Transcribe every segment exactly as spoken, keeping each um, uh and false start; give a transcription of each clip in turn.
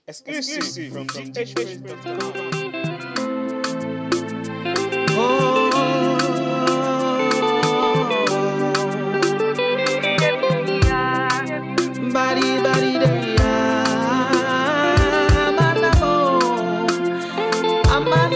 Exclusive from D J Praise dot com. Body, body, day, I'm an amor, I'm an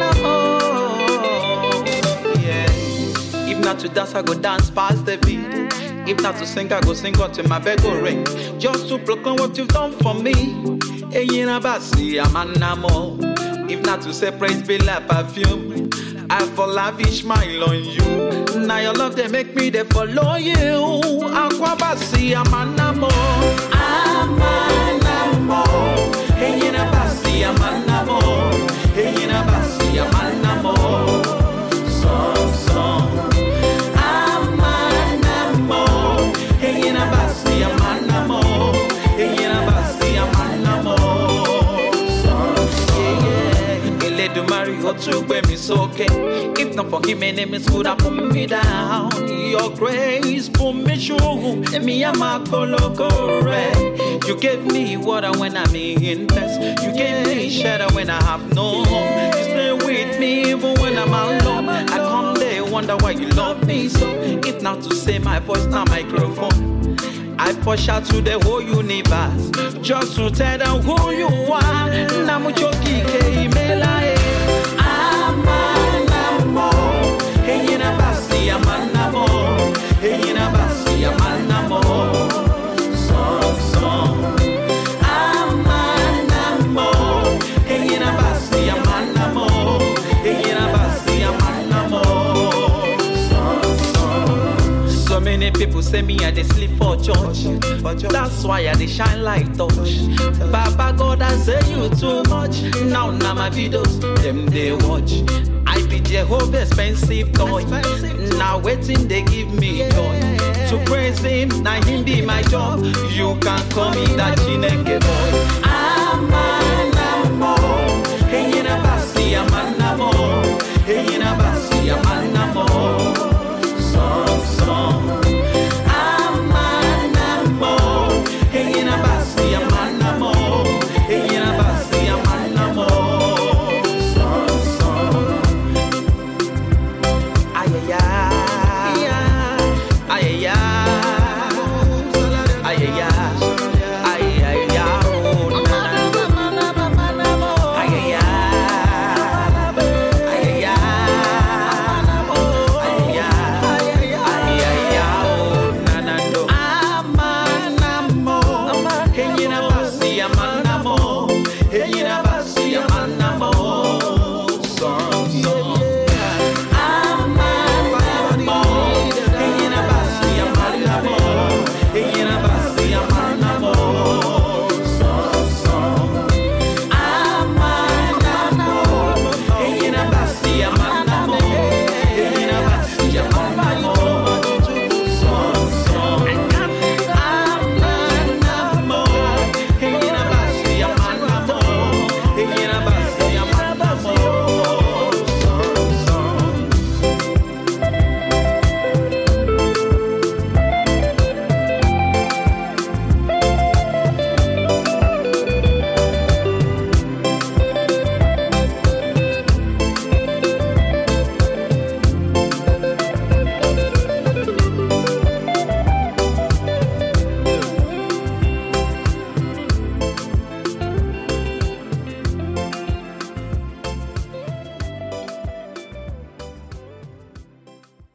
amor, yeah. If not to dance, I go dance past the beat. If not to sing, I go sing until my bed go ring. Just to proclaim what you've done for me. Hey, you know, Bassi, I'm an amor. If not to say praise be like perfume, I for lavish smile on you. Now your love they make me they follow you. Aqua Bassi, I'm an amor. I'm an amor. Hey, you know, Bassi, I'm an amor. Hey, you know, Bassi, I'm an amor. Song, song. I'm an amor. Hey, you know, Bassi, I'm an amor. Hey, you know, Bassi, I'm an amor. Song, song. Yeah, yeah. Ele do Mario to where me so okay. If not for him, my name is good, I put me down. Your grace put me through. Me and my color correct. You gave me water when I'm in test. You gave me shelter when I have no home. You stay with me even when I'm alone. I come there, wonder why you love me so. If not to say my voice, not microphone, I push out to the whole universe just to tell them who you are. Namuchoki ke imela. I'm an amor. Hey, you know, Bassi, I'm an amor. Hey, you know, Bassi, I'm an amor. Song, song. I'm an amor. Hey, you know, Bassi, I'm an amor. Hey, you know, Bassi, I'm an amor. Song, song. So many people say me I dey sleep for church. That's why I dey shine like torch. Baba God, I say you too much. Now, now my videos, them they watch. I be Jehovah expensive toy. Now waiting they give me joy. To praise him, now him be my job. You can call me that Chineke boy.